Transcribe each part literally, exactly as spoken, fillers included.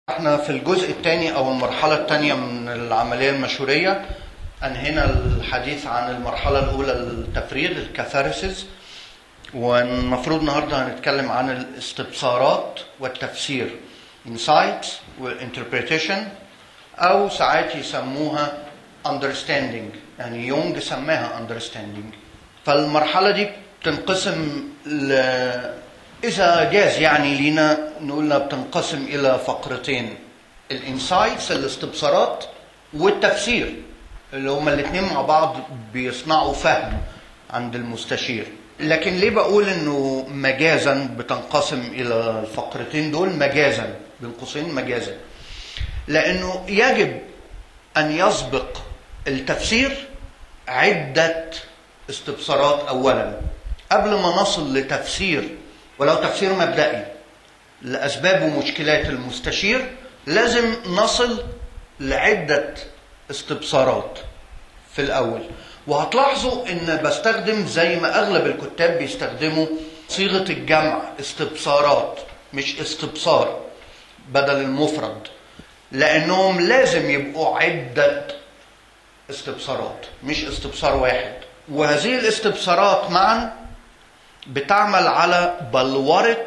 احنا في الجزء الثاني او المرحلة الثانية من العملية المشورية انهينا الحديث عن المرحلة الاولى التفريغ الكاثارسيس، والمفروض النهاردة هنتكلم عن الاستبصارات والتفسير insights والinterpretation، او ساعات يسموها understanding، يعني يونغ سماها understanding. فالمرحلة دي بتنقسم ل إذا جاز يعني لينا نقولنا بتنقسم إلى فقرتين: الانسايتس الاستبصارات والتفسير، اللي هما الاثنين مع بعض بيصنعوا فهم عند المستشير. لكن ليه بقول إنه مجازا بتنقسم إلى الفقرتين دول؟ مجازا بين قوسين مجازا، لأنه يجب أن يسبق التفسير عدة استبصارات أولا قبل ما نصل لتفسير، ولو تفسير مبدئي لأسباب ومشكلات المستشير. لازم نصل لعدة استبصارات في الأول. وهتلاحظوا إن بستخدم زي ما أغلب الكتاب بيستخدموا صيغة الجمع استبصارات مش استبصار بدل المفرد، لأنهم لازم يبقوا عدة استبصارات مش استبصار واحد. وهذه الاستبصارات معا بتعمل على بلورة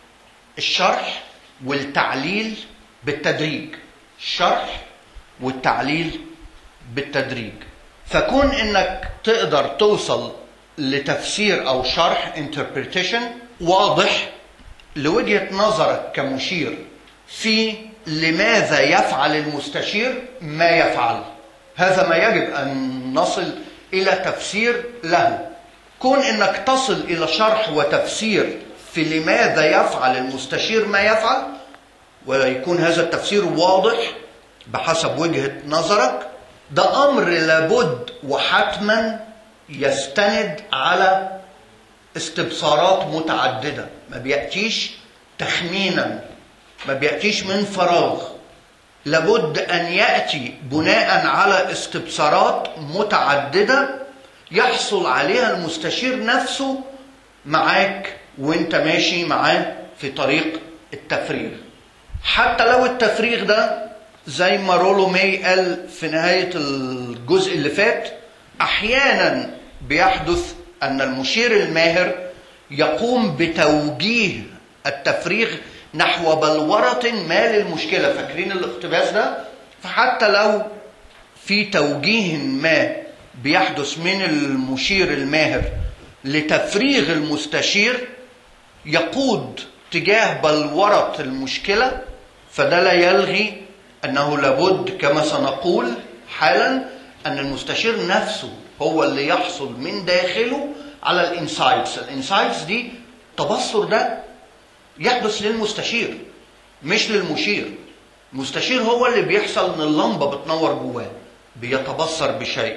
الشرح والتعليل بالتدريج، الشرح والتعليل بالتدريج. فكون انك تقدر توصل لتفسير او شرح interpretation واضح لوجهة نظرك كمشير في لماذا يفعل المستشير ما يفعل، هذا ما يجب ان نصل الى تفسير له. كون انك تصل الى شرح وتفسير في لماذا يفعل المستشير ما يفعل، ويكون هذا التفسير واضح بحسب وجهة نظرك، ده امر لابد وحتما يستند على استبصارات متعددة، ما بيأتيش تخمينا، ما بيأتيش من فراغ، لابد ان يأتي بناء على استبصارات متعددة يحصل عليها المستشير نفسه معاك وانت ماشي معاه في طريق التفريغ. حتى لو التفريغ ده زي ما رولو ماي قال في نهاية الجزء اللي فات، احيانا بيحدث ان المشير الماهر يقوم بتوجيه التفريغ نحو بلورة ما للمشكلة. فاكرين الاقتباس ده؟ فحتى لو في توجيه ما بيحدث من المشير الماهر لتفريغ المستشير يقود تجاه بلورة المشكلة، فده لا يلغي أنه لابد كما سنقول حالا أن المستشير نفسه هو اللي يحصل من داخله على الانسايتس. الانسايتس دي التبصر ده يحدث للمستشير مش للمشير. المستشير هو اللي بيحصل ان اللمبة بتنور جواه، بيتبصر بشيء.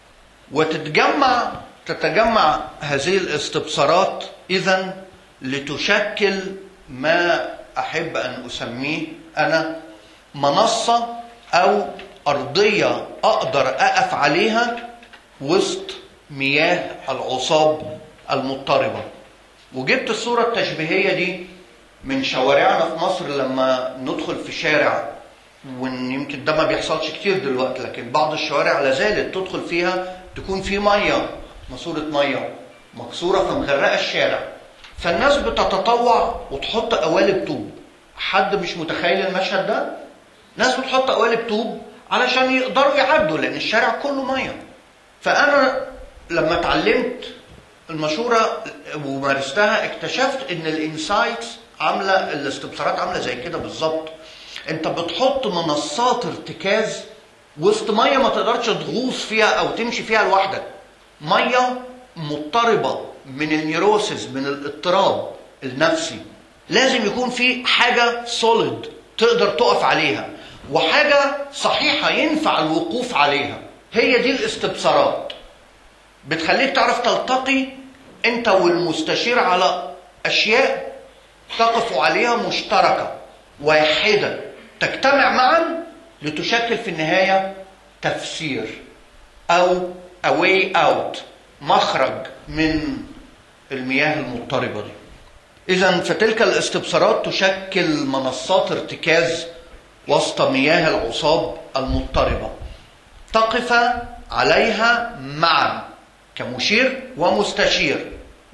وتتجمع تتجمع هذه الاستبصارات إذن لتشكل ما أحب أن أسميه أنا منصة أو أرضية أقدر أقف عليها وسط مياه العصاب المضطربة. وجبت الصورة التشبيهية دي من شوارعنا في مصر. لما ندخل في شارع، ويمكن ده ما بيحصلش كتير دلوقتي، لكن بعض الشوارع لازالت تدخل فيها تكون في مية، ماسورة مية مكسورة فمغرقة الشارع، فالناس بتتطوع وتحط قوالب طوب. حد مش متخيل المشهد ده؟ ناس بتحط قوالب طوب علشان يقدروا يعدوا لأن الشارع كله مية. فأنا لما اتعلمت المشورة ومارستها اكتشفت ان الانسايتس عاملة الاستبصارات عاملة زي كده بالظبط. انت بتحط منصات ارتكاز وسط مية ما تقدرش تغوص فيها او تمشي فيها لوحدك، مية مضطربة من النيروسيس، من الاضطراب النفسي. لازم يكون في حاجة سوليد تقدر تقف عليها وحاجة صحيحة ينفع الوقوف عليها. هي دي الاستبصارات، بتخليك تعرف تلتقي انت والمستشير على اشياء تقفوا عليها مشتركة واحدة تجتمع معا لتشكل في النهاية تفسير او a way out، مخرج من المياه المضطربة دي. اذا فتلك الاستبصارات تشكل منصات ارتكاز وسط مياه العصاب المضطربة، تقف عليها معا كمشير ومستشير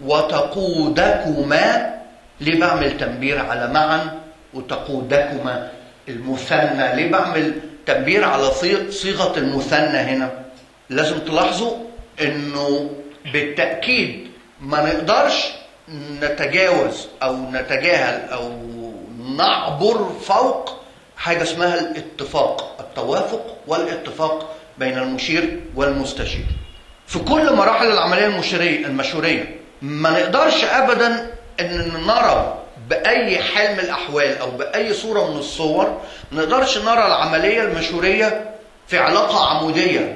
وتقودكما. ليه بعمل تنبير على معا وتقودكما المثنى؟ ليه بعمل تنبير على صيغة المثنى هنا؟ لازم تلاحظوا انه بالتأكيد ما نقدرش نتجاوز او نتجاهل او نعبر فوق حاجة اسمها الاتفاق، التوافق والاتفاق بين المشير والمستشير. في كل مراحل العملية المشيرية المشورية ما نقدرش ابدا ان نرى بأي حال من الأحوال أو بأي صورة من الصور، ما نقدرش نرى العملية المشورية في علاقة عمودية،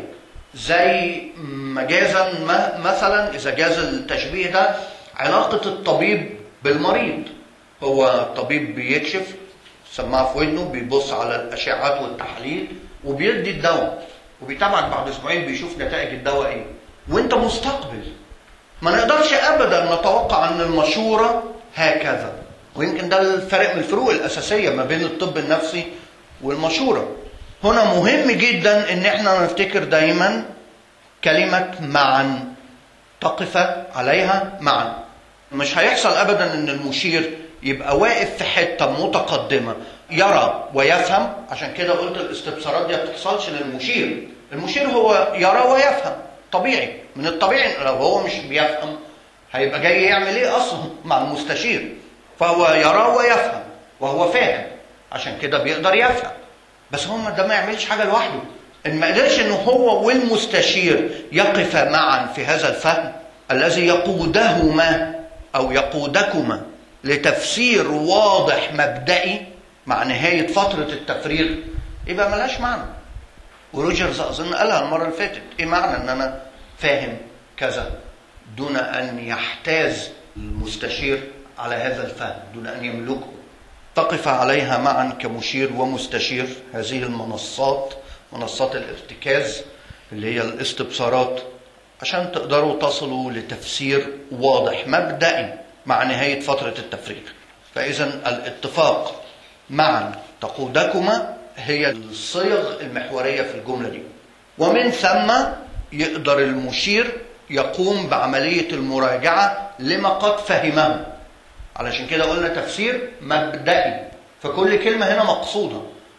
زي مجازا مثلا إذا جاز التشبيه ده علاقة الطبيب بالمريض. هو الطبيب بيكشف سماعة في ودنه، بيبص على الأشعات والتحاليل وبيدي الدواء وبيتابعك بعد أسبوعين بيشوف نتائج الدواء إيه، وأنت مستقبل. ما نقدرش أبدا نتوقع أن المشورة هكذا، ويمكن ده الفرق من الفروق الأساسية ما بين الطب النفسي والمشورة. هنا مهم جدا ان احنا نفتكر دايما كلمة معا، تقف عليها معا. مش هيحصل ابدا ان المشير يبقى واقف في حتة متقدمة يرى ويفهم. عشان كده قلت الاستبصارات دي ما بتحصلش للمشير. المشير هو يرى ويفهم طبيعي، من الطبيعي لو هو مش بيفهم هيبقى جاي يعمل ايه اصلا مع المستشير. فهو يرى ويفهم وهو فاهم، عشان كده بيقدر يفهم. بس هو ده ما يعملش حاجة لوحده. إن ما قدرش إنه هو والمستشير يقف معا في هذا الفهم الذي يقودهما أو يقودكما لتفسير واضح مبدئي مع نهاية فترة التفريغ، يبقى ملاش معنى. وروجرز أظن قالها المرة اللي فاتت، إيه معنى إن أنا فاهم كذا دون أن يحتاز المستشير على هذا الفهم، دون أن يملكه. تقف عليها معا كمشير ومستشير. هذه المنصات، منصات الارتكاز اللي هي الاستبصارات، عشان تقدروا تصلوا لتفسير واضح مبدئي مع نهاية فترة التفريغ. فإذا الاتفاق معا تقودكما هي الصيغ المحورية في الجملة دي. ومن ثم يقدر المشير يقوم بعملية المراجعة لما قد فهمه. علشان كده قلنا تفسير مبدئي، فكل كلمة هنا مقصودة،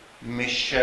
مش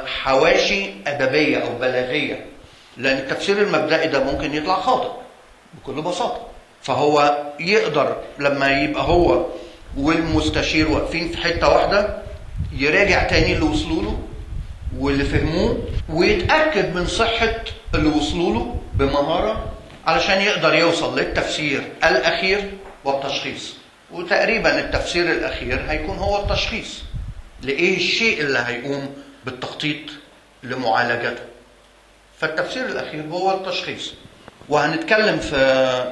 حواشي أدبية أو بلاغية، لأن التفسير المبدئي ده ممكن يطلع خاطئ بكل بساطة. فهو يقدر لما يبقى هو والمستشير واقفين في حتة واحدة يراجع تاني اللي وصلوا له واللي فهموه، ويتأكد من صحة اللي وصلوا له بمهارة، علشان يقدر يوصل للتفسير الأخير والتشخيص. وتقريبا التفسير الأخير هيكون هو التشخيص لإيه الشيء اللي هيقوم بالتخطيط لمعالجته. فالتفسير الأخير هو التشخيص. وهنتكلم في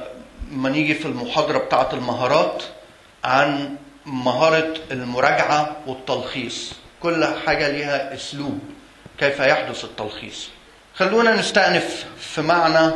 ما نيجي في المحاضرة بتاعة المهارات عن مهارة المراجعة والتلخيص. كل حاجة ليها أسلوب كيف يحدث التلخيص. خلونا نستأنف في معنى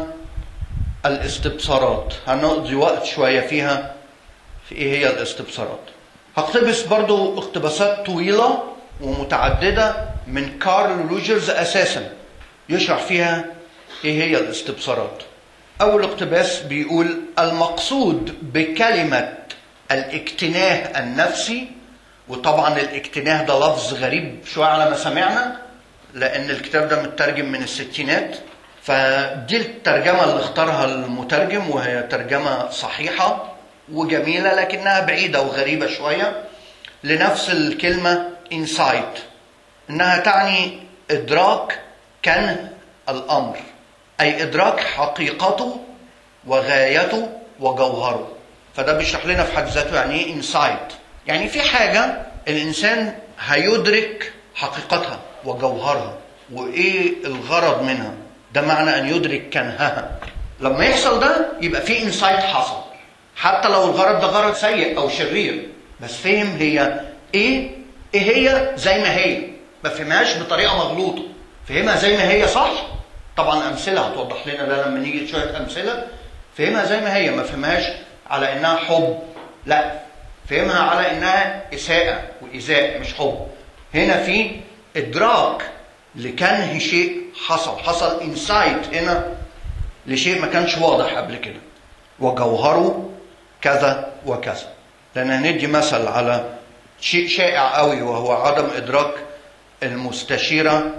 الاستبصارات، هنقضي وقت شوية فيها في ايه هي الاستبصارات. هقتبس برضو اقتباسات طويلة ومتعددة من كارل روجرز اساسا يشرح فيها ايه هي الاستبصارات. اول اقتباس بيقول: المقصود بكلمة الاكتناه النفسي، وطبعا الاكتناه ده لفظ غريب شوية على ما سمعنا لان الكتاب ده مترجم من الستينات، فدي الترجمة اللي اختارها المترجم وهي ترجمة صحيحة وجميلة، لكنها بعيدة وغريبة شوية لنفس الكلمة insight، إنها تعني إدراك كنه الأمر، أي إدراك حقيقته وغايته وجوهره. فده بيشرح لنا في حد ذاته يعني إيه insight، يعني في حاجة الإنسان هيدرك حقيقتها وجوهرها وإيه الغرض منها، ده معنى أن يدرك كنهها. لما يحصل ده يبقى في insight حصل، حتى لو الغرض ده غرض سيء أو شرير، بس فهم هي إيه إيه هي زي ما هي، ما فهمهاش بطريقة مغلوطة، فهمها زي ما هي صح. طبعا أمثلة هتوضح لنا ده لما نيجي شوية أمثلة. فهمها زي ما هي، ما فهمهاش على إنها حب، لا، فهمها على إنها إساءة وإيذاء مش حب. هنا في إدراك لكنه شيء حصل حصل إنسايت هنا لشيء ما كانش واضح قبل كده، وجوهره كذا وكذا. لأن ندي مثل على شيء شائع قوي، وهو عدم إدراك المستشيرة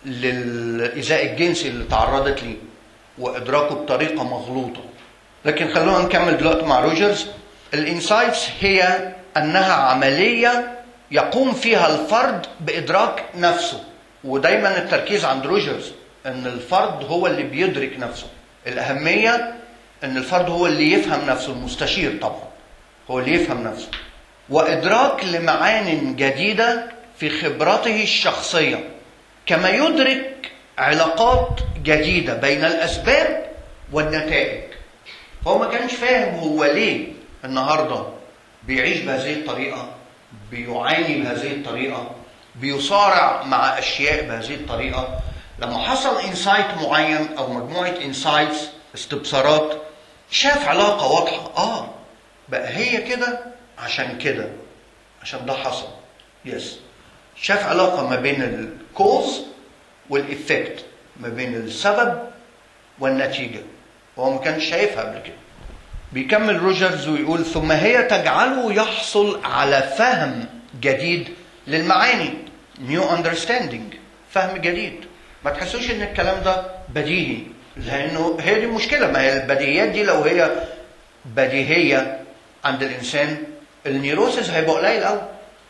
للإيذاء الجنسي اللي تعرضت ليه، وإدراكه بطريقة مغلوطة. لكن خلونا نكمل دلوقتي مع روجرز. الإنسايتس هي أنها عملية يقوم فيها الفرد بإدراك نفسه، ودايما التركيز عند روجرز أن الفرد هو اللي بيدرك نفسه. الأهمية أن الفرد هو اللي يفهم نفسه، المستشير طبعا هو اللي يفهم نفسه، وإدراك لمعان جديدة في خبرته الشخصية، كما يدرك علاقات جديدة بين الأسباب والنتائج. هو ما كانش فاهم هو ليه النهاردة بيعيش بهذه الطريقة، بيعاني بهذه الطريقة، بيصارع مع أشياء بهذه الطريقة. لما حصل إنسايت معين أو مجموعة إنسايتس، استبصارات، شاف علاقة واضحة. آه بقى هي كده عشان كده، عشان ده حصل. يس شاف علاقة ما بين الكوز والإفكت، ما بين السبب والنتيجة، وهو ما كانش شايفها قبل كده. بيكمل روجرز ويقول: ثم هي تجعله يحصل على فهم جديد للمعاني، new understanding، فهم جديد. ما تحسوش ان الكلام ده بديهي، لانه هي دي المشكلة. ما هي البديهيات دي لو هي بديهية عند الانسان، النيروسيس هيبقى قليل قوي.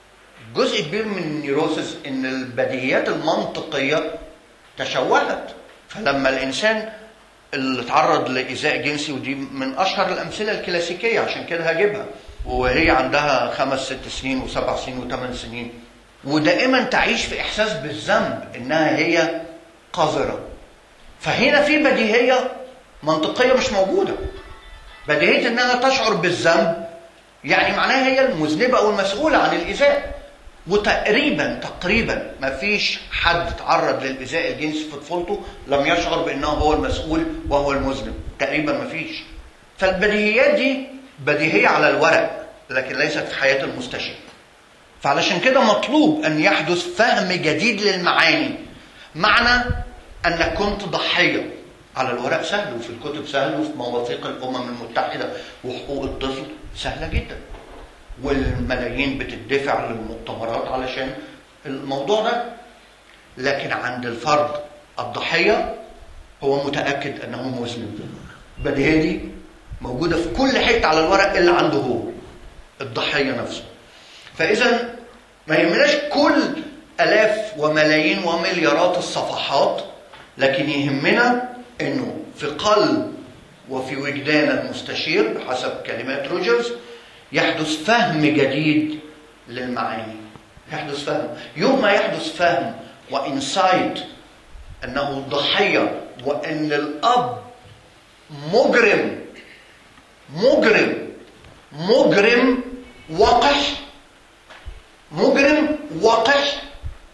جزء كبير من النيروسيس ان البديهيات المنطقية تشوهت. فلما الانسان اللي اتعرض لإيذاء جنسي، ودي من أشهر الأمثلة الكلاسيكية عشان كده هجيبها، وهي عندها خمس ست سنين وسبع سنين وثمان سنين، ودائما تعيش في إحساس بالذنب إنها هي قذرة. فهنا في بديهية منطقية مش موجودة. بديهية إنها تشعر بالذنب يعني معناها هي المذنبة أو المسؤولة عن الإيذاء. وتقريبا تقريبا ما فيش حد تعرض للإيذاء الجنسي في طفولته لم يشعر بأنه هو المسؤول وهو المذنب، تقريبا ما فيش. فالبديهيات دي بديهية على الورق، لكن ليست في حياة المستشير. فعلشان كده مطلوب أن يحدث فهم جديد للمعاني. معنى أنك كنت ضحية على الورق سهل، وفي الكتب سهل، وفي مواثيق الأمم المتحدة وحقوق الطفل سهلة جدا، والملايين بتدفع للمؤتمرات علشان الموضوع ده. لكن عند الفرد الضحية هو متأكد أنه مذنب. البديهية دي موجودة في كل حتة على الورق إلا عنده هو الضحية نفسه. فإذا ما يهمناش كل ألاف وملايين ومليارات الصفحات، لكن يهمنا أنه في قلب وفي وجدان المستشير بحسب كلمات روجرز يحدث فهم جديد للمعاني. يحدث فهم. يوم ما يحدث فهم وإنسايت أنه ضحية، وأن الأب مجرم مجرم مجرم وقح مجرم وقح،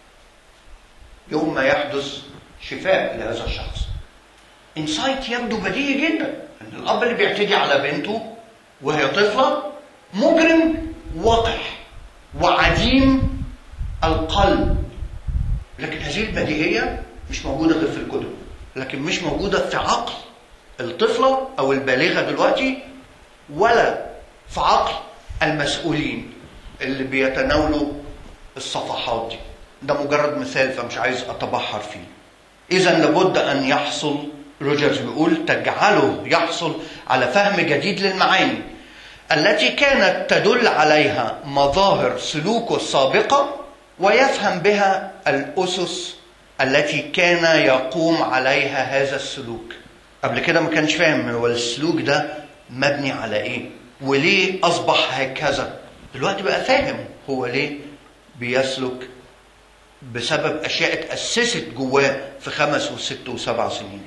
يوم ما يحدث شفاء لهذا الشخص. إنسايت يبدو بديهي جدا، أن الأب اللي بيعتدي على بنته وهي طفلة مجرم وقح وعديم القلب. لكن هذه البديهية مش موجودة غير في الكتب، لكن مش موجودة في عقل الطفلة أو البالغة دلوقتي، ولا في عقل المسؤولين اللي بيتناولوا الصفحات دي. ده مجرد مثال فمش عايز أتبحر فيه. إذن لابد أن يحصل، روجرز بيقول، تجعله يحصل على فهم جديد للمعاني التي كانت تدل عليها مظاهر سلوكه السابقة، ويفهم بها الأسس التي كان يقوم عليها هذا السلوك. قبل كده ما كانش فاهم هو السلوك ده مبني على إيه وليه أصبح هكذا. دلوقتي بقى فاهم هو ليه بيسلك بسبب أشياء اتأسست جواه في خمس وست وسبع سنين.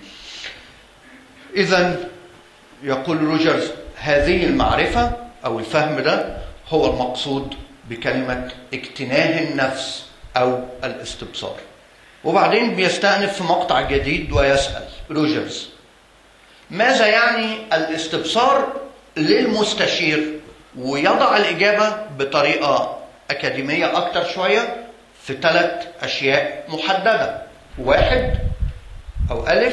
إذن يقول روجرز هذه المعرفة أو الفهم ده هو المقصود بكلمة اكتناه النفس أو الاستبصار. وبعدين بيستأنف في مقطع جديد ويسأل روجرز: ماذا يعني الاستبصار للمستشير؟ ويضع الإجابة بطريقة أكاديمية أكتر شوية في في ثلاث أشياء محددة. واحد أو ألف،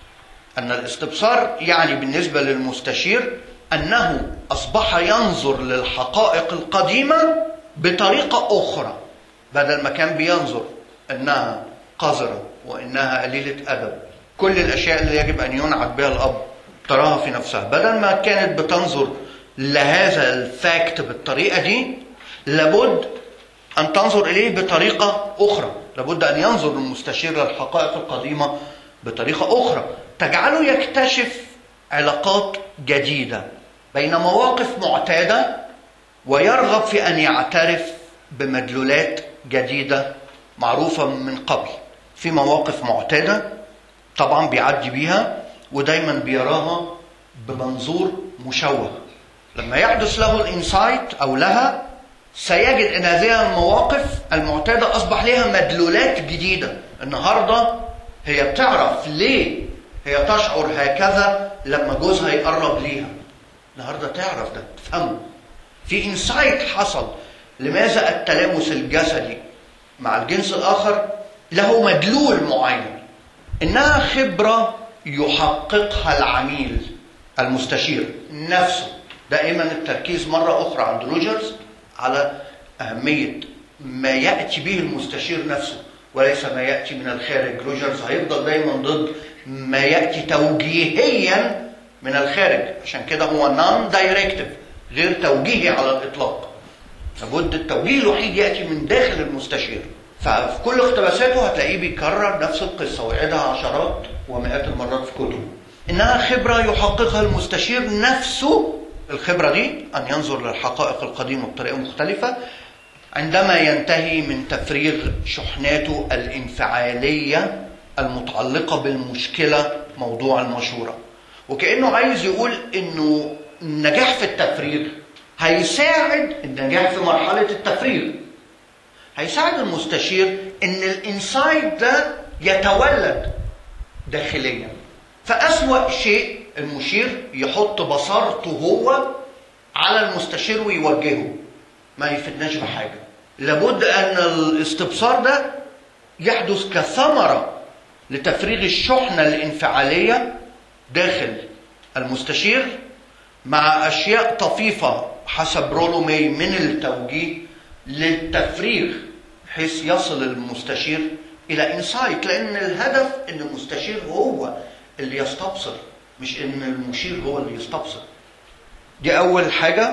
أن الاستبصار يعني بالنسبة للمستشير أنه أصبح ينظر للحقائق القديمة بطريقة أخرى، بدل ما كان بينظر أنها قذرة وأنها قليلة أدب، كل الأشياء اللي يجب أن ينعت بها الأب تراها في نفسها، بدل ما كانت بتنظر لهذا الفاكت بالطريقة دي، لابد أن تنظر إليه بطريقة أخرى. لابد أن ينظر المستشير للحقائق القديمة بطريقة أخرى تجعله يكتشف علاقات جديدة بين مواقف معتادة، ويرغب في أن يعترف بمدلولات جديدة معروفة من قبل. في مواقف معتادة طبعا بيعدي بيها ودايما بيراها بمنظور مشوه. لما يحدث له الانسايت أو لها، سيجد أن هذه المواقف المعتادة أصبح لها مدلولات جديدة. النهاردة هي بتعرف ليه هي تشعر هكذا لما جوزها يقرب ليها. النهاردة تعرف ده، تفهمه. في انسايت حصل لماذا التلامس الجسدي مع الجنس الآخر له مدلول معين. إنها خبرة يحققها العميل المستشير نفسه. دائما التركيز مرة أخرى عند روجرز على أهمية ما يأتي به المستشير نفسه وليس ما يأتي من الخارج. روجرز هيفضل دايما ضد ما يأتي توجيهيا من الخارج، عشان كده هو نون دايركتيف، غير توجيهي على الإطلاق. لابد التوجيه الوحيد يأتي من داخل المستشير. ففي كل اقتباساته هتلاقيه بيكرر نفس القصة ويعيدها عشرات ومئات المرات في كتبه. إنها خبرة يحققها المستشير نفسه. الخبرة دي أن ينظر للحقائق القديمة بطريقة مختلفة عندما ينتهي من تفريغ شحناته الانفعالية المتعلقة بالمشكلة موضوع المشورة. وكأنه عايز يقول إنه النجاح في التفريغ هيساعد النجاح في مرحلة التفريغ، هيساعد المستشير إن الانسايت ده يتولد داخليا. فأسوأ شيء المشير يحط بصرته هو على المستشير ويوجهه، ما يفيدناش بحاجة. لابد أن الاستبصار ده يحدث كثمرة لتفريغ الشحنة الانفعالية داخل المستشير مع أشياء طفيفة حسب رولو ماي من التوجيه للتفريغ، بحيث يصل المستشير إلى إنسايت. لأن الهدف أن المستشير هو اللي يستبصر، مش أن المشير هو اللي يستبصر. دي أول حاجة،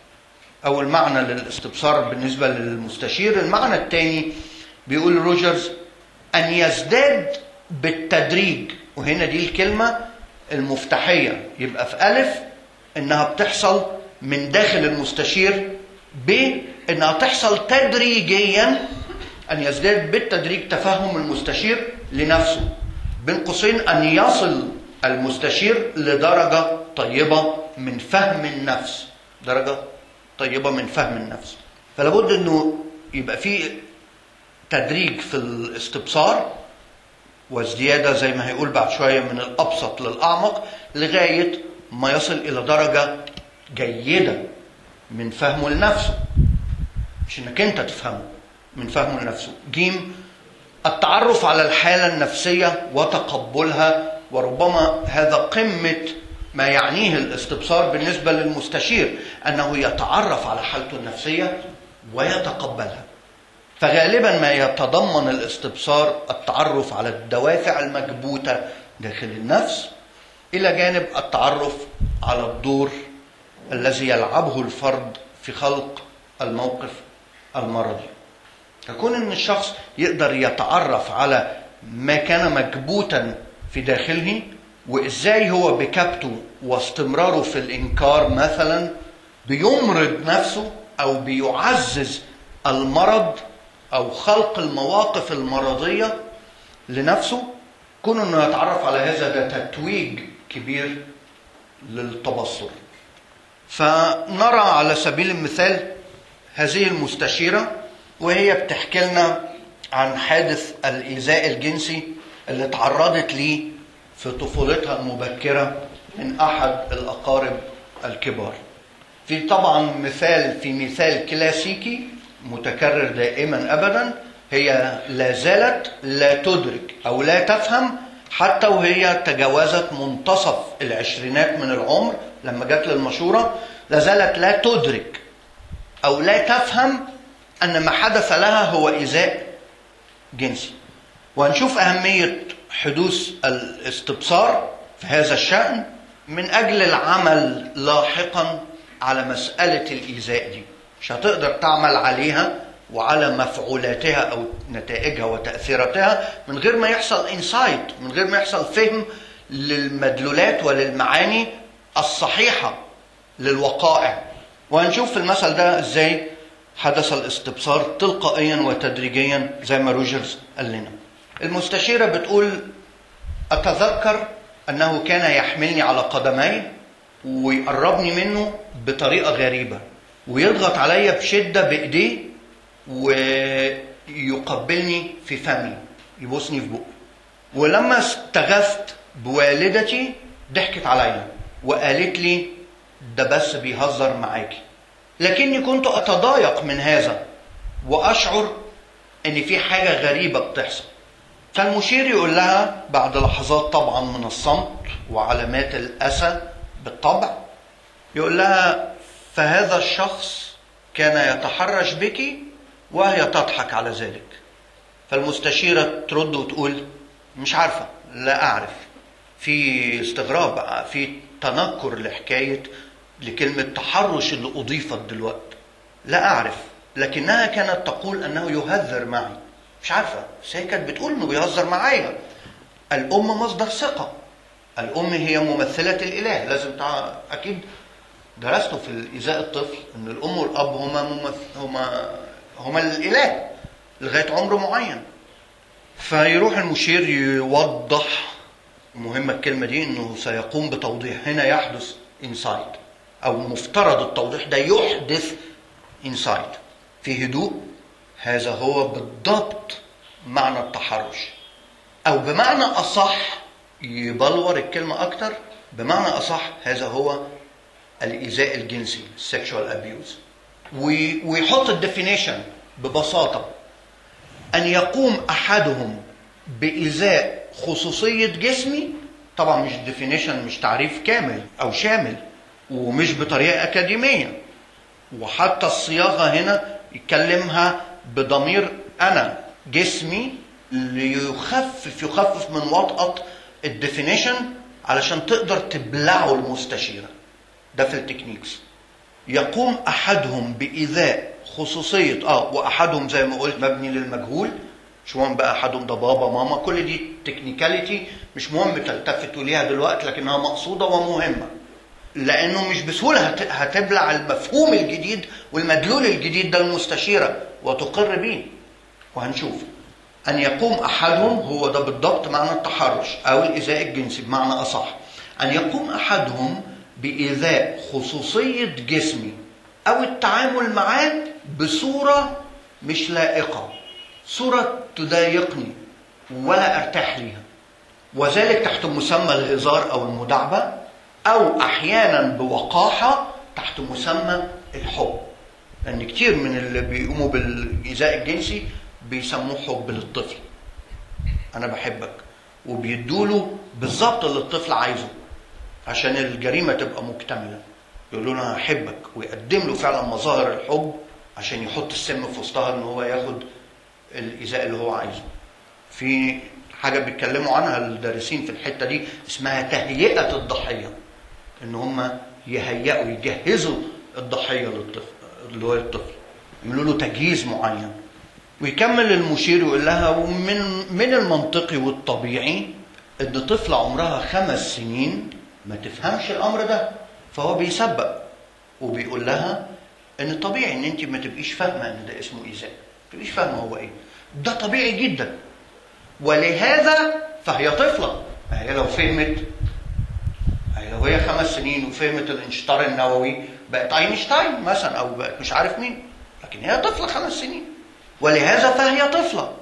أول معنى للاستبصار بالنسبة للمستشير. المعنى الثاني بيقول روجرز أن يزداد بالتدريج، وهنا دي الكلمة المفتاحية. يبقى في ألف إنها بتحصل من داخل المستشير، ب إنها تحصل تدريجيا، أن يزداد بالتدريج تفهم المستشير لنفسه، بين قوسين أن يصل المستشير لدرجة طيبة من فهم النفس، درجة طيبة من فهم النفس. فلابد أنه يبقى فيه تدريج في الاستبصار وازديادة زي ما هيقول بعد شوية من الأبسط للأعمق لغاية ما يصل إلى درجة جيدة من فهمه لنفسه، مش إنك أنت تفهمه، من فهمه لنفسه. جيم التعرف على الحالة النفسية وتقبلها، وربما هذا قمة ما يعنيه الاستبصار بالنسبة للمستشير، أنه يتعرف على حالته النفسية ويتقبلها. فغالبا ما يتضمن الاستبصار التعرف على الدوافع المكبوتة داخل النفس، إلى جانب التعرف على الدور الذي يلعبه الفرد في خلق الموقف المرضي. يكون أن الشخص يقدر يتعرف على ما كان مكبوتا في داخله، وإزاي هو بكبته واستمراره في الإنكار مثلا بيمرض نفسه أو بيعزز المرض أو خلق المواقف المرضية لنفسه. كون أنه يتعرف على هذا ده تتويج كبير للتبصر. فنرى على سبيل المثال هذه المستشيرة وهي بتحكي لنا عن حادث الإيذاء الجنسي اللي تعرضت ليه في طفولتها المبكرة من أحد الأقارب الكبار. في طبعا مثال في مثال كلاسيكي متكرر دائما أبدا، هي لا زالت لا تدرك أو لا تفهم، حتى وهي تجاوزت منتصف العشرينات من العمر لما جت للمشورة، لا زالت لا تدرك أو لا تفهم أن ما حدث لها هو إيذاء جنسي. وهنشوف أهمية حدوث الاستبصار في هذا الشأن من أجل العمل لاحقا على مسألة الإيذاء دي. مش هتقدر تعمل عليها وعلى مفعولاتها أو نتائجها وتأثيراتها من غير ما يحصل انسايت، من غير ما يحصل فهم للمدلولات وللمعاني الصحيحة للوقائع. وهنشوف في المثل ده ازاي حدث الاستبصار تلقائيا وتدريجيا زي ما روجرز قال لنا. المستشيرة بتقول: أتذكر أنه كان يحملني على قدمي ويقربني منه بطريقة غريبة ويضغط عليا بشدة بإيديه ويقبلني في فمي، يبوسني في بقي. ولما استغثت بوالدتي ضحكت عليا وقالت لي: ده بس بيهزر معاكي. لكني كنت أتضايق من هذا وأشعر أن في حاجة غريبة بتحصل. فالمشير يقول لها بعد لحظات طبعا من الصمت وعلامات الأسى بالطبع، يقول لها: فهذا الشخص كان يتحرش بك وهي تضحك على ذلك. فالمستشيرة ترد وتقول: مش عارفة، لا أعرف. في استغراب، في تنكر لحكاية لكلمة تحرش اللي أضيفت دلوقتي. لا أعرف، لكنها كانت تقول أنه يهذر معي. مش عارفة، بس هي كانت بتقول أنه بيهزر معايا. الأم مصدر ثقة، الأم هي ممثلة الإله. لازم تع... أكيد درستوا في إيذاء الطفل أن الأم والأب هما ممث... هما هما الإله لغاية عمر معين. فيروح المشير يوضح، مهمة الكلمة دي، أنه سيقوم بتوضيح. هنا يحدث إنسايت، أو مفترض التوضيح ده يحدث إنسايت في هدوء. هذا هو بالضبط معنى التحرش، أو بمعنى أصح يبلور الكلمة أكتر، بمعنى أصح هذا هو الإيذاء الجنسي sexual abuse. ويحط الديفينيشن ببساطة: أن يقوم أحدهم بإيذاء خصوصية جسمي. طبعا مش ديفينيشن، مش تعريف كامل أو شامل، ومش بطريقة أكاديمية. وحتى الصياغة هنا يتكلمها بضمير أنا، جسمي، ليخفف يخفف من وطأة الديفينيشن علشان تقدر تبلعه المستشيرة. ده في التكنيكس. يقوم أحدهم بإيذاء خصوصية آه وأحدهم زي ما قلت مبني للمجهول. مش مهم بقى أحدهم ده بابا ماما، كل دي تكنيكاليتي مش مهم تلتفتوا ليها دلوقتي، لكنها مقصودة ومهمة، لأنه مش بسهولة هتبلع المفهوم الجديد والمدلول الجديد ده المستشيرة وتقر به. وهنشوف أن يقوم أحدهم، هو ده بالضبط معنى التحرش أو الإيذاء الجنسي بمعنى أصح. أن يقوم أحدهم بإيذاء خصوصية جسمي أو التعامل معاه بصورة مش لائقة، صورة تضايقني ولا أرتاح ليها، وذلك تحت مسمى الهزار أو المداعبة، أو أحيانا بوقاحة تحت مسمى الحب. لأن كتير من اللي بيقوموا بالإيذاء الجنسي بيسموه حب للطفل، أنا بحبك، وبيدوله بالظبط اللي الطفل عايزه عشان الجريمة تبقى مكتملة. يقولوا له أنا أحبك، ويقدم له فعلا مظاهر الحب عشان يحط السم في وسطها إن هو ياخد الإيذاء اللي هو عايزه. في حاجة بيتكلموا عنها الدارسين في الحتة دي اسمها تهيئة الضحية، إن هم يهيئوا يجهزوا الضحية للطفل اللي هو الطفل، يعملوا له تجهيز معين. ويكمل المشير يقول لها: ومن من المنطقي والطبيعي إن طفلة عمرها خمس سنين ما تفهمش الأمر ده. فهو بيسبق وبيقول لها إن طبيعي إن أنت ما تبقيش فاهمة إن ده اسمه إيذاء، ما تبقيش فاهمة هو إيه، ده طبيعي جدا. ولهذا فهي طفلة. هي لو فهمت، هي لو هي خمس سنين وفهمت الانشطار النووي بقت اينشتاين مثلا، او بقت مش عارف مين، لكن هي طفلة خمس سنين. ولهذا فهي طفلة،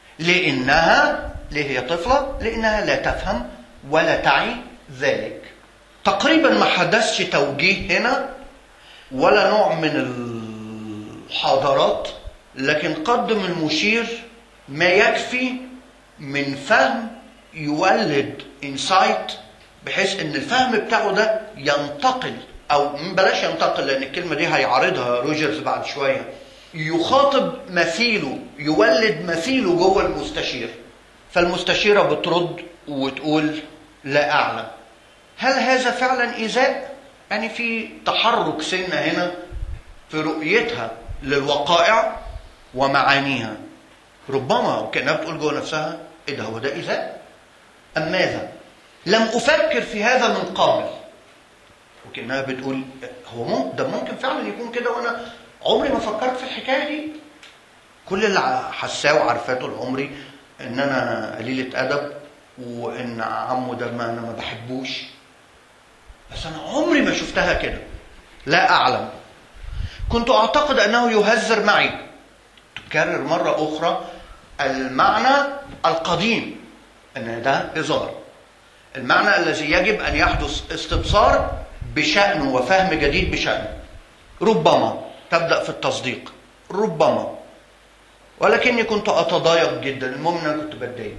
لأنها ليه هي طفلة؟ لأنها لا تفهم ولا تعي ذلك. تقريبا ما حدثش توجيه هنا ولا نوع من الحاضرات، لكن قدم المشير ما يكفي من فهم يولد انسايت، بحيث ان الفهم بتاعه ده ينتقل، او بلاش ينتقل لان الكلمه دي هيعارضها روجرز بعد شويه، يخاطب مثيله، يولد مثيله جوه المستشير. فالمستشيره بترد وتقول لا اعلم. هل هذا فعلا ايذاء؟ يعني في تحرك سنه هنا في رؤيتها للوقائع ومعانيها، ربما وكانها بتقول جوه نفسها ايه ده، هو ده ايذاء ام ماذا؟ لم افكر في هذا من قبل. وكانها بتقول هو ممكن ده ممكن فعلا يكون كده، وانا عمري ما فكرت في الحكايه دي. كل اللي حساه وعارفاه طول عمري ان انا قليله ادب، وان عمو ده ما انا ما بحبوش، بس انا عمري ما شفتها كده. لا اعلم. كنت اعتقد انه يهزر معي. تكرر مره اخرى المعنى القديم ان ده هزار، المعنى الذي يجب ان يحدث استبصار بشأنه وفهم جديد بشأنه. ربما تبدأ في التصديق، ربما، ولكني كنت أتضايق جدا. المهم أنا كنت بتضايق.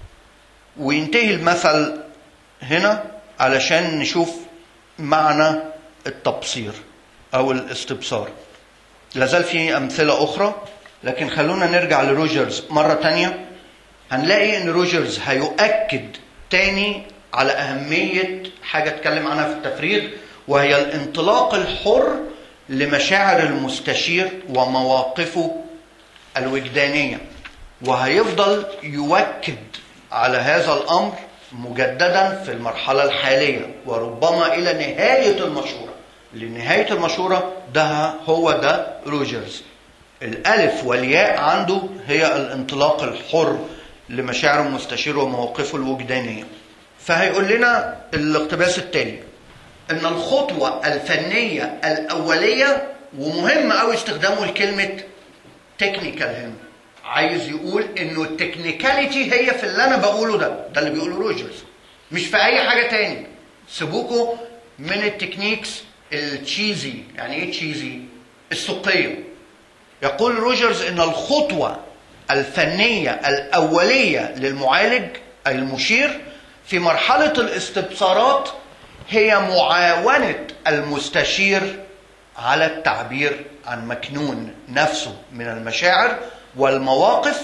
وينتهي المثل هنا علشان نشوف معنى التبصير أو الاستبصار. لازال في أمثلة أخرى، لكن خلونا نرجع لروجرز مرة تانية. هنلاقي إن روجرز هيؤكد تاني على أهمية حاجة اتكلم عنها في التفريغ، وهي الانطلاق الحر لمشاعر المستشير ومواقفه الوجدانية. وهيفضل يؤكد على هذا الأمر مجددا في المرحلة الحالية، وربما إلى نهاية المشورة. لنهاية المشورة ده هو ده روجرز. الألف والياء عنده هي الانطلاق الحر لمشاعر المستشير ومواقفه الوجدانية. فهيقول لنا الاقتباس التالي ان الخطوة الفنية الأولية، ومهم قوي استخدامه لكلمة تكنيكال هنا، عايز يقول انه التكنيكاليتي هي في اللي انا بقوله ده، ده اللي بيقوله روجرز، مش في اي حاجة تاني. سيبوكوا من التكنيكس التشيزي. يعني ايه تشيزي؟ السوقية. يقول روجرز ان الخطوة الفنية الأولية للمعالج أي المشير في مرحلة الاستبصارات هي معاونة المستشير على التعبير عن مكنون نفسه من المشاعر والمواقف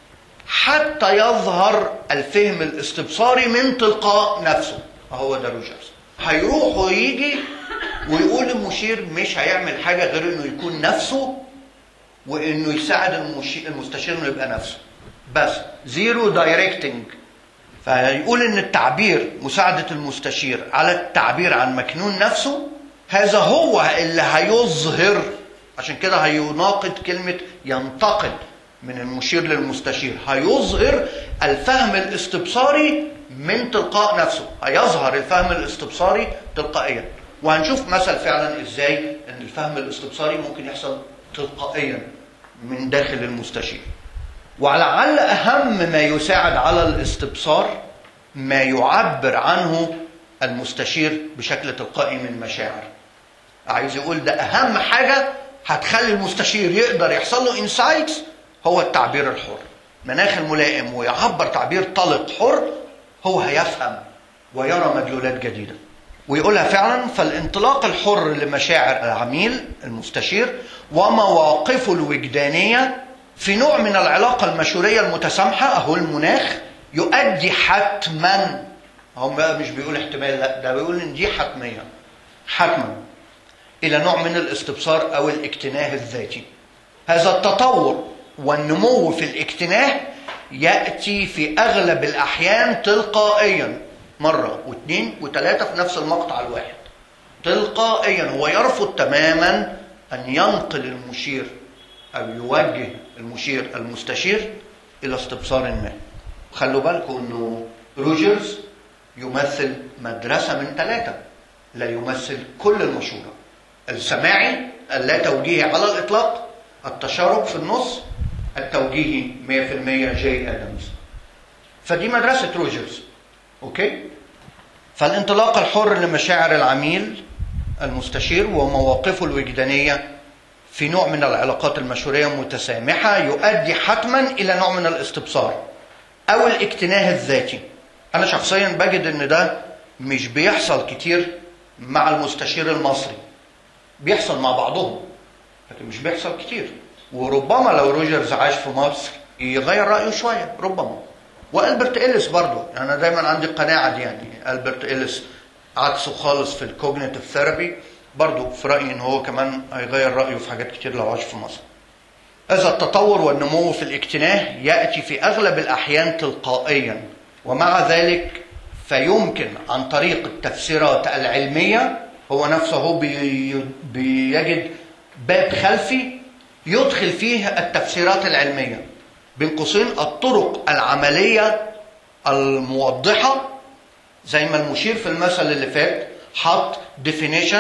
حتى يظهر الفهم الاستبصاري من تلقاء نفسه. هو ده روجرز. هيروح ويجي ويقول المشير مش هيعمل حاجة غير انه يكون نفسه، وانه يساعد المستشير انه يبقى نفسه بس، زيرو دايركتنج. فيقول ان التعبير، مساعدة المستشير على التعبير عن مكنون نفسه، هذا هو اللي هيظهر. عشان كده هيناقض كلمة ينتقل من المشير للمستشير. هيظهر الفهم الاستبصاري من تلقاء نفسه، هيظهر الفهم الاستبصاري تلقائيا. وهنشوف مثل فعلا ازاي ان الفهم الاستبصاري ممكن يحصل تلقائيا من داخل المستشير. ولعل أهم ما يساعد على الاستبصار ما يعبر عنه المستشير بشكل تلقائي من مشاعر. عايز يقول ده أهم حاجة هتخلي المستشير يقدر يحصل له انسايتس، هو التعبير الحر. مناخ الملائم ويعبر تعبير طلق حر، هو هيفهم ويرى مدلولات جديدة ويقولها فعلا. فالانطلاق الحر لمشاعر العميل المستشير ومواقفه الوجدانية في نوع من العلاقة المشورية المتسامحة، أهو المناخ، يؤدي حتما، هم بقى مش بيقول احتمال، لا ده بيقول ان دي حتمية، حتما إلى نوع من الاستبصار أو الاكتناه الذاتي. هذا التطور والنمو في الاكتناه يأتي في أغلب الأحيان تلقائيا، مرة واثنين وثلاثة في نفس المقطع الواحد، تلقائيا. هو يرفض تماما أن ينقل المشير أو يوجه المشير المستشير إلى استبصار ما. خلوا بالكم أنه روجرز يمثل مدرسة من ثلاثة، لا يمثل كل المشورة. السماعي اللا توجيهي على الإطلاق، التشارك في النص، التوجيهي مية في المية جاي آدمز. فدي مدرسة روجرز. أوكي؟ فالانطلاق الحر لمشاعر العميل المستشير ومواقفه الوجدانية في نوع من العلاقات المشورية المتسامحة يؤدي حتما إلى نوع من الاستبصار أو الاكتناه الذاتي. أنا شخصيا بجد إن ده مش بيحصل كتير مع المستشير المصري، بيحصل مع بعضهم لكن مش بيحصل كتير. وربما لو روجرز عاش في مصر يغير رأيه شوية ربما. وألبرت إليس برضو، أنا دايما عندي قناعة دي، يعني ألبرت إليس عكسه خالص في الكوجنيتيف ثيرابي، برضو في رأيي إن هو كمان هيغير رأيه في حاجات كتير لو عاش في مصر. هذا التطور والنمو في الاكتناه يأتي في أغلب الأحيان تلقائيا، ومع ذلك فيمكن عن طريق التفسيرات العلمية، هو نفسه بي بيجد باب خلفي يدخل فيه التفسيرات العلمية، بين قوسين الطرق العملية الموضحة، زي ما المشير في المثل اللي فات حط definition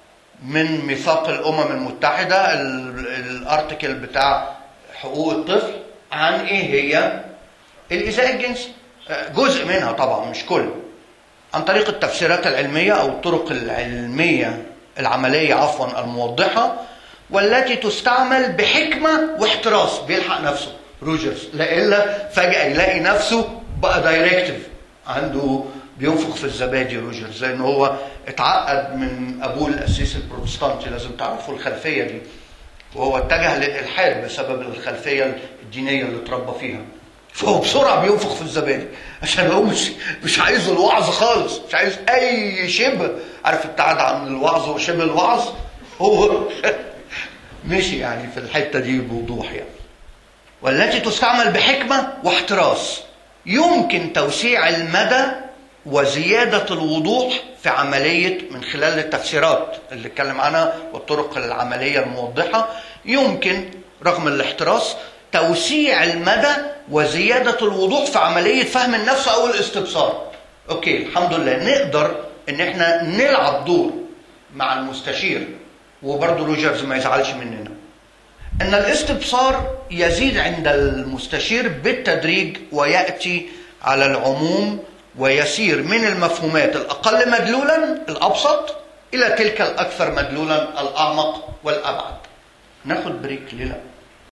من ميثاق الأمم المتحدة، الارتكل بتاع حقوق الطفل، عن ايه هي الإيذاء الجنسي، جزء منها طبعا مش كله، عن طريق التفسيرات العلمية أو الطرق العلمية العملية عفوا الموضحة، والتي تستعمل بحكمة واحتراس. بيلحق نفسه روجرز، لإلا فجأة يلاقي نفسه بقى دايركتيف، عنده بينفخ في الزبادي روجرز، لأنه هو اتعقد من أبوه القسيس البروتستانتي، لازم تعرفوا الخلفية دي، وهو اتجه للإلحاد بسبب الخلفية الدينية اللي اتربى فيها، فهو بسرعة بينفخ في الزبادي عشان هو مش مش عايز الوعظ خالص، مش عايز أي شبه، عارف ابتعد عن الوعظ وشبه الوعظ، هو مشي يعني في الحتة دي بوضوح يعني. والتي تستعمل بحكمة واحتراس، يمكن توسيع المدى وزيادة الوضوح في عملية من خلال التفسيرات اللي اتكلم عنها والطرق العملية الموضحة، يمكن رغم الاحتراس توسيع المدى وزيادة الوضوح في عملية فهم النفس أو الاستبصار. أوكي الحمد لله نقدر إن احنا نلعب دور مع المستشير، وبرضه روجرز ما يزعلش مننا، إن الاستبصار يزيد عند المستشير بالتدريج ويأتي على العموم، ويسير من المفهومات الأقل مدلولا الأبسط إلى تلك الأكثر مدلولا الأعمق والأبعد. ناخد بريك ليه لا؟